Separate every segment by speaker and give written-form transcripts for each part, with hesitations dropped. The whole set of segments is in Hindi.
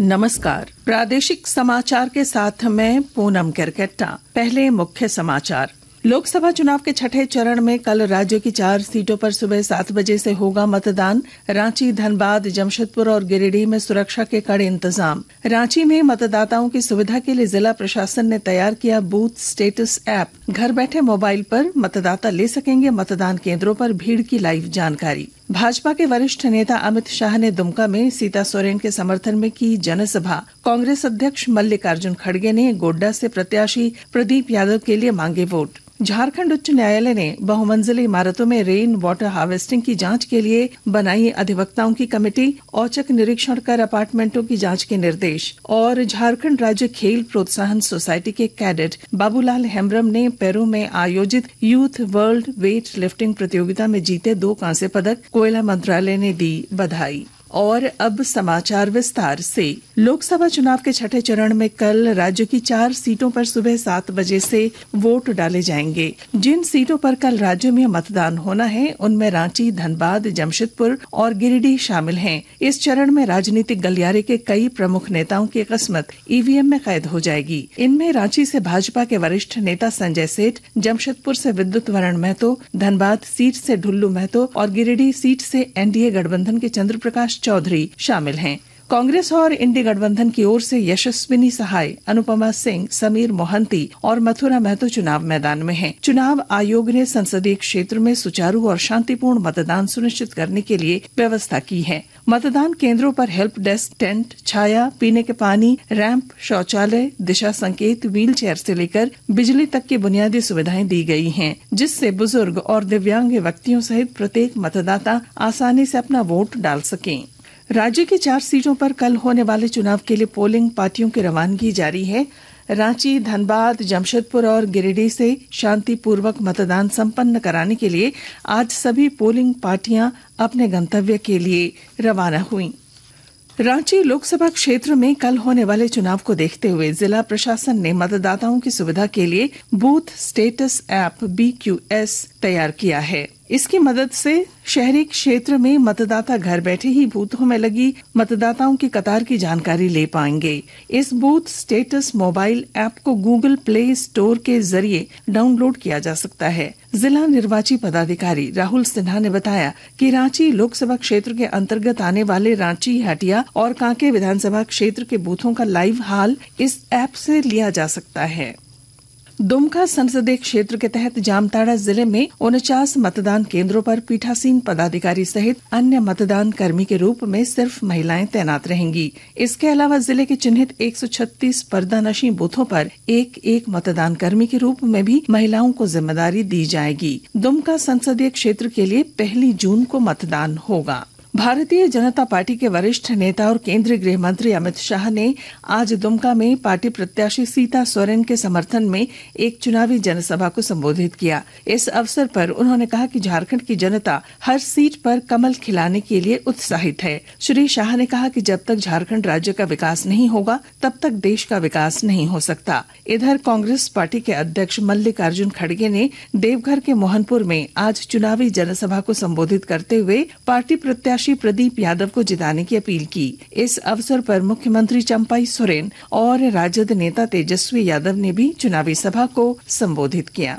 Speaker 1: नमस्कार। प्रादेशिक समाचार के साथ मैं पूनम केरकेट्टा। पहले मुख्य समाचार। लोकसभा चुनाव के छठे चरण में कल राज्य की 4 सीटों पर सुबह 7 बजे से होगा मतदान। रांची, धनबाद, जमशेदपुर और गिरिडीह में सुरक्षा के कड़े इंतजाम। रांची में मतदाताओं की सुविधा के लिए जिला प्रशासन ने तैयार किया बूथ स्टेटस ऐप। घर बैठे मोबाइल पर मतदाता ले सकेंगे मतदान केंद्रों पर भीड़ की लाइव जानकारी। भाजपा के वरिष्ठ नेता अमित शाह ने दुमका में सीता सोरेन के समर्थन में की जनसभा। कांग्रेस अध्यक्ष मल्लिकार्जुन खड़गे ने गोड्डा से प्रत्याशी प्रदीप यादव के लिए मांगे वोट। झारखंड उच्च न्यायालय ने बहुमंजिली इमारतों में रेन वाटर हार्वेस्टिंग की जांच के लिए बनाई अधिवक्ताओं की कमेटी। औचक निरीक्षण कर अपार्टमेंटों की जांच के निर्देश। और झारखंड राज्य खेल प्रोत्साहन सोसाइटी के कैडेट बाबूलाल हेम्ब्रम ने पेरू में आयोजित यूथ वर्ल्ड वेट लिफ्टिंग प्रतियोगिता में जीते 2 कांस्य पदक। कोयला मंत्रालय ने दी बधाई। और अब समाचार विस्तार से। लोकसभा चुनाव के छठे चरण में कल राज्य की 4 सीटों पर सुबह 7 बजे से वोट डाले जाएंगे। जिन सीटों पर कल राज्य में मतदान होना है उनमें रांची, धनबाद, जमशेदपुर और गिरिडीह शामिल हैं। इस चरण में राजनीतिक गलियारे के कई प्रमुख नेताओं की किस्मत ईवीएम में कैद हो जाएगी। इनमें रांची से भाजपा के वरिष्ठ नेता संजय सेठ, जमशेदपुर से विद्युत वरण महतो, धनबाद सीट से ढुल्लू महतो और गिरिडीह सीट से एनडीए गठबंधन के चंद्र प्रकाश चौधरी शामिल हैं। कांग्रेस और इंडी गठबंधन की ओर से यशस्विनी सहाय, अनुपमा सिंह, समीर मोहंती और मथुरा महतो चुनाव मैदान में हैं। चुनाव आयोग ने संसदीय क्षेत्र में सुचारू और शांतिपूर्ण मतदान सुनिश्चित करने के लिए व्यवस्था की है। मतदान केंद्रों पर हेल्प डेस्क, टेंट, छाया, पीने के पानी, रैंप, शौचालय, दिशा संकेत, व्हील चेयर से लेकर बिजली तक की बुनियादी सुविधाएं दी गई हैं, जिससे बुजुर्ग और दिव्यांग व्यक्तियों सहित प्रत्येक मतदाता आसानी से अपना वोट डाल सकें। राज्य की 4 सीटों पर कल होने वाले चुनाव के लिए पोलिंग पार्टियों की रवानगी जारी है। रांची, धनबाद, जमशेदपुर और गिरिडीह से शांतिपूर्वक मतदान संपन्न कराने के लिए आज सभी पोलिंग पार्टियां अपने गंतव्य के लिए रवाना हुई। रांची लोकसभा क्षेत्र में कल होने वाले चुनाव को देखते हुए जिला प्रशासन ने मतदाताओं की सुविधा के लिए बूथ स्टेटस ऐप BQS तैयार किया है। इसकी मदद से शहरी क्षेत्र में मतदाता घर बैठे ही बूथों में लगी मतदाताओं की कतार की जानकारी ले पाएंगे। इस बूथ स्टेटस मोबाइल ऐप को गूगल प्ले स्टोर के जरिए डाउनलोड किया जा सकता है। जिला निर्वाची पदाधिकारी राहुल सिन्हा ने बताया कि रांची लोकसभा क्षेत्र के अंतर्गत आने वाले रांची, हटिया और कांके विधानसभा क्षेत्र के बूथों का लाइव हाल इस ऐप से लिया जा सकता है। दुमका संसदीय क्षेत्र के तहत जामताड़ा जिले में 49 मतदान केंद्रों पर पीठासीन पदाधिकारी सहित अन्य मतदान कर्मी के रूप में सिर्फ महिलाएं तैनात रहेंगी। इसके अलावा जिले के चिन्हित 136 पर्दानशी बूथों पर एक मतदान कर्मी के रूप में भी महिलाओं को जिम्मेदारी दी जाएगी। दुमका संसदीय क्षेत्र के लिए 1 जून को मतदान होगा। भारतीय जनता पार्टी के वरिष्ठ नेता और केंद्रीय गृह मंत्री अमित शाह ने आज दुमका में पार्टी प्रत्याशी सीता सोरेन के समर्थन में एक चुनावी जनसभा को संबोधित किया। इस अवसर पर उन्होंने कहा कि झारखंड की जनता हर सीट पर कमल खिलाने के लिए उत्साहित है। श्री शाह ने कहा कि जब तक झारखंड राज्य का विकास नहीं होगा तब तक देश का विकास नहीं हो सकता। इधर कांग्रेस पार्टी के अध्यक्ष मल्लिकार्जुन खड़गे ने देवघर के मोहनपुर में आज चुनावी जनसभा को संबोधित करते हुए पार्टी प्रत्याशी प्रदीप यादव को जिताने की अपील की। इस अवसर पर मुख्यमंत्री चंपाई सोरेन और राजद नेता तेजस्वी यादव ने भी चुनावी सभा को संबोधित किया।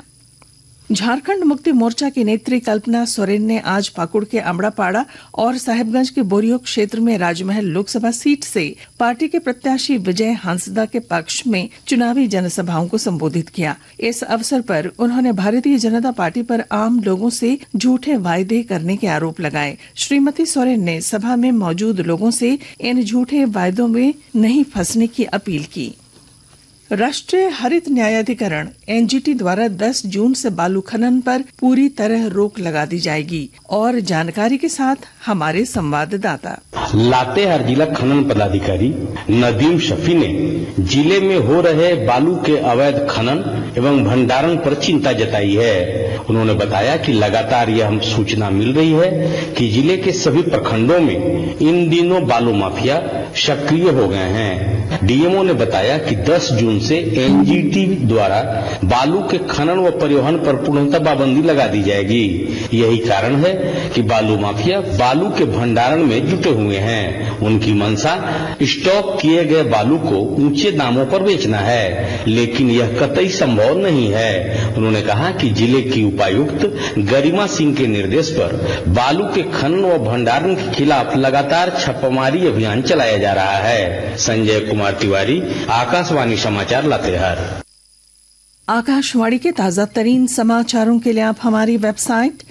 Speaker 1: झारखंड मुक्ति मोर्चा की नेत्री कल्पना सोरेन ने आज पाकुड़ के अमड़ापाड़ा और साहिबगंज के बोरियो क्षेत्र में राजमहल लोकसभा सीट से पार्टी के प्रत्याशी विजय हांसदा के पक्ष में चुनावी जनसभाओं को संबोधित किया। इस अवसर पर उन्होंने भारतीय जनता पार्टी पर आम लोगों से झूठे वायदे करने के आरोप लगाए। श्रीमती सोरेन ने सभा में मौजूद लोगों से इन झूठे वायदों में नहीं फंसने की अपील की। राष्ट्रीय हरित न्यायाधिकरण एनजीटी द्वारा 10 जून से बालू खनन पर पूरी तरह रोक लगा दी जाएगी। और जानकारी के साथ हमारे संवाददाता।
Speaker 2: लातेहार जिला खनन पदाधिकारी नदीम शफी ने जिले में हो रहे बालू के अवैध खनन एवं भंडारण पर चिंता जताई है। उन्होंने बताया कि लगातार यह सूचना मिल रही है कि जिले के सभी प्रखंडों में इन दिनों बालू माफिया सक्रिय हो गए हैं। डीएमओ ने बताया कि 10 जून से एनजीटी द्वारा बालू के खनन व परिवहन पर पूर्णतः पाबंदी लगा दी जाएगी। यही कारण है कि बालू माफिया बालू के भंडारण में जुटे हुए हैं। उनकी मंशा स्टॉक किए गए बालू को ऊंचे दामों पर बेचना है, लेकिन यह कतई संभव नहीं है। उन्होंने कहा कि जिले की उपायुक्त गरिमा सिंह के निर्देश पर बालू के खनन व भंडारण के खिलाफ लगातार छापामारी अभियान चलाया जा रहा है। संजय कुमार तिवारी, आकाशवाणी समाचार, लातेहार।
Speaker 1: आकाशवाणी के ताजा तरीन समाचारों के लिए आप हमारी वेबसाइट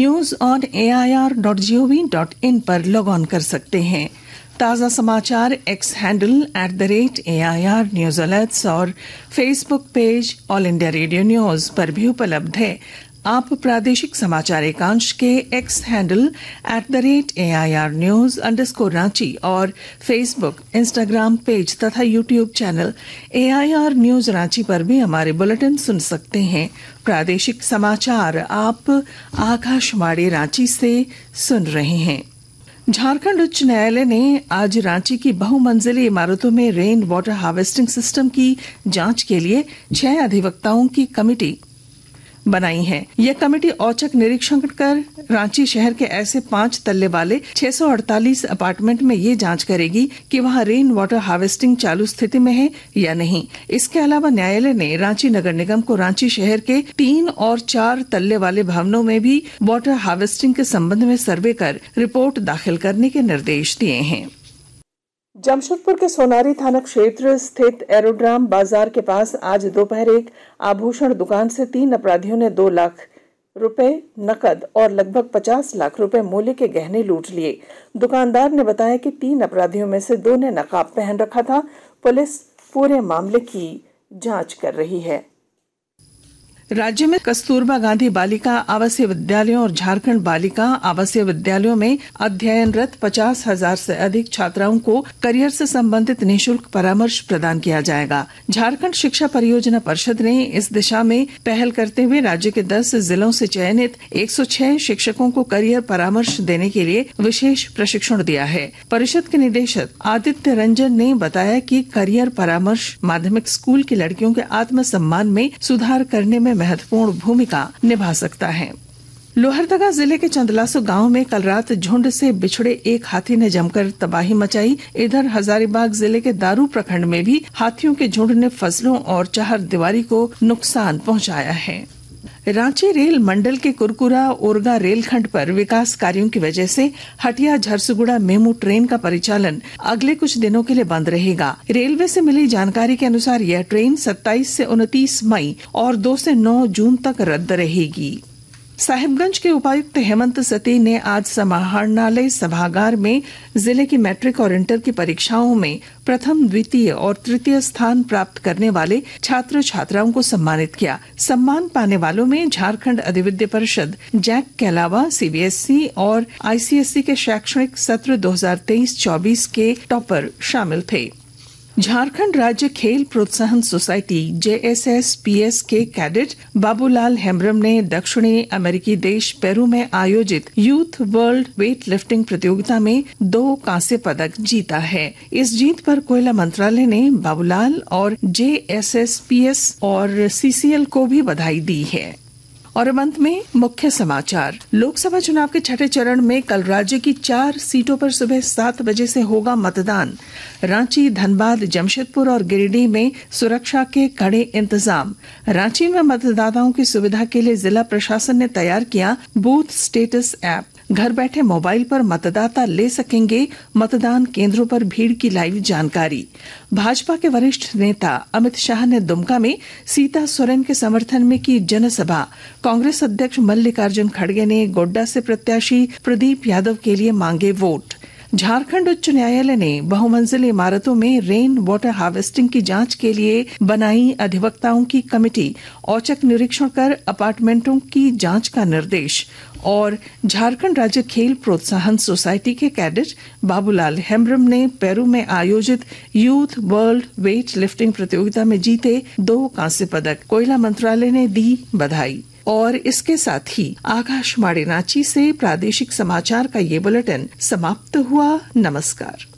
Speaker 1: news.air.gov.in पर लॉग ऑन कर सकते हैं। ताजा समाचार X handle @AIR news alerts और Facebook page all India radio news पर भी उपलब्ध है। आप प्रादेशिक समाचार एकांश के X handle @AIR News_ Ranchi और फेसबुक, इंस्टाग्राम पेज तथा YouTube channel AIR news Ranchi पर भी हमारे बुलेटिन सुन सकते हैं। प्रादेशिक समाचार आप आकाशवाणी रांची से सुन रहे हैं। झारखंड उच्च न्यायालय ने आज रांची की बहुमंजिली इमारतों में रेन वाटर हार्वेस्टिंग सिस्टम की जांच के लिए 6 अधिवक्ताओं की कमेटी बनाई है। यह कमेटी औचक निरीक्षण कर रांची शहर के ऐसे 5 तल्ले वाले 648 अपार्टमेंट में ये जांच करेगी कि वहां रेन वाटर हार्वेस्टिंग चालू स्थिति में है या नहीं। इसके अलावा न्यायालय ने रांची नगर निगम को रांची शहर के 3 और 4 तल्ले वाले भवनों में भी वाटर हार्वेस्टिंग के संबंध में सर्वे कर रिपोर्ट दाखिल करने के निर्देश दिए हैं। जमशेदपुर के सोनारी थाना क्षेत्र स्थित एरोड्राम बाजार के पास आज दोपहर एक आभूषण दुकान से 3 अपराधियों ने 2 लाख रुपए नकद और लगभग 50 लाख रुपए मूल्य के गहने लूट लिए। दुकानदार ने बताया कि 3 अपराधियों में से 2 ने नकाब पहन रखा था। पुलिस पूरे मामले की जांच कर रही है। राज्य में कस्तूरबा गांधी बालिका आवासीय विद्यालयों और झारखंड बालिका आवासीय विद्यालयों में अध्ययनरत 50,000 से अधिक छात्राओं को करियर से संबंधित निःशुल्क परामर्श प्रदान किया जाएगा। झारखंड शिक्षा परियोजना परिषद ने इस दिशा में पहल करते हुए राज्य के 10 जिलों से चयनित 106 शिक्षकों को करियर परामर्श देने के लिए विशेष प्रशिक्षण दिया है। परिषद के निदेशक आदित्य रंजन ने बताया कि करियर परामर्श माध्यमिक स्कूल की लड़कियों के आत्मसम्मान में सुधार करने में महत्वपूर्ण भूमिका निभा सकता है। लोहरदगा जिले के चंदलासू गांव में कल रात झुंड से बिछड़े एक हाथी ने जमकर तबाही मचाई। इधर हजारीबाग जिले के दारू प्रखंड में भी हाथियों के झुंड ने फसलों और चार दीवारी को नुकसान पहुंचाया है। रांची रेल मंडल के कुरकुरा ओरगा रेलखंड पर विकास कार्यों की वजह से हटिया झरसुगुड़ा मेमू ट्रेन का परिचालन अगले कुछ दिनों के लिए बंद रहेगा। रेलवे से मिली जानकारी के अनुसार यह ट्रेन 27 से 29 मई और 2 से 9 जून तक रद्द रहेगी। साहिबगंज के उपायुक्त हेमंत सती ने आज समाहरणालय सभागार में जिले की मैट्रिक और इंटर की परीक्षाओं में प्रथम, द्वितीय और तृतीय स्थान प्राप्त करने वाले छात्र छात्राओं को सम्मानित किया। सम्मान पाने वालों में झारखंड अधिविद्य परिषद जैक के अलावा सीबीएसई और आईसीएसई के शैक्षणिक सत्र 2023-24 के टॉपर शामिल थे। झारखंड राज्य खेल प्रोत्साहन सोसाइटी JSSPS के कैडेट बाबूलाल हेम्ब्रम ने दक्षिणी अमेरिकी देश पेरू में आयोजित यूथ वर्ल्ड वेट लिफ्टिंग प्रतियोगिता में 2 कांस्य पदक जीता है। इस जीत पर कोयला मंत्रालय ने बाबूलाल और JSSPS और CCL को भी बधाई दी है। और अब अंत में मुख्य समाचार। लोकसभा चुनाव के 6ठे चरण में कल राज्य की 4 सीटों पर सुबह 7 बजे से होगा मतदान। रांची, धनबाद, जमशेदपुर और गिरिडीह में सुरक्षा के कड़े इंतजाम। रांची में मतदाताओं की सुविधा के लिए जिला प्रशासन ने तैयार किया बूथ स्टेटस ऐप। घर बैठे मोबाइल पर मतदाता ले सकेंगे मतदान केंद्रों पर भीड़ की लाइव जानकारी। भाजपा के वरिष्ठ नेता अमित शाह ने दुमका में सीता सोरेन के समर्थन में की जनसभा। कांग्रेस अध्यक्ष मल्लिकार्जुन खड़गे ने गोड्डा से प्रत्याशी प्रदीप यादव के लिए मांगे वोट। झारखंड उच्च न्यायालय ने बहुमंजिली इमारतों में रेन वाटर हार्वेस्टिंग की जांच के लिए बनाई अधिवक्ताओं की कमेटी। औचक निरीक्षण कर अपार्टमेंटों की जांच का निर्देश। और झारखंड राज्य खेल प्रोत्साहन सोसाइटी के कैडेट बाबूलाल हेम्ब्रम ने पेरू में आयोजित यूथ वर्ल्ड वेट लिफ्टिंग प्रतियोगिता में जीते 2 कांस्य पदक। कोयला मंत्रालय ने दी बधाई। और इसके साथ ही आकाशवाणी रांची से प्रादेशिक समाचार का ये बुलेटिन समाप्त हुआ। नमस्कार।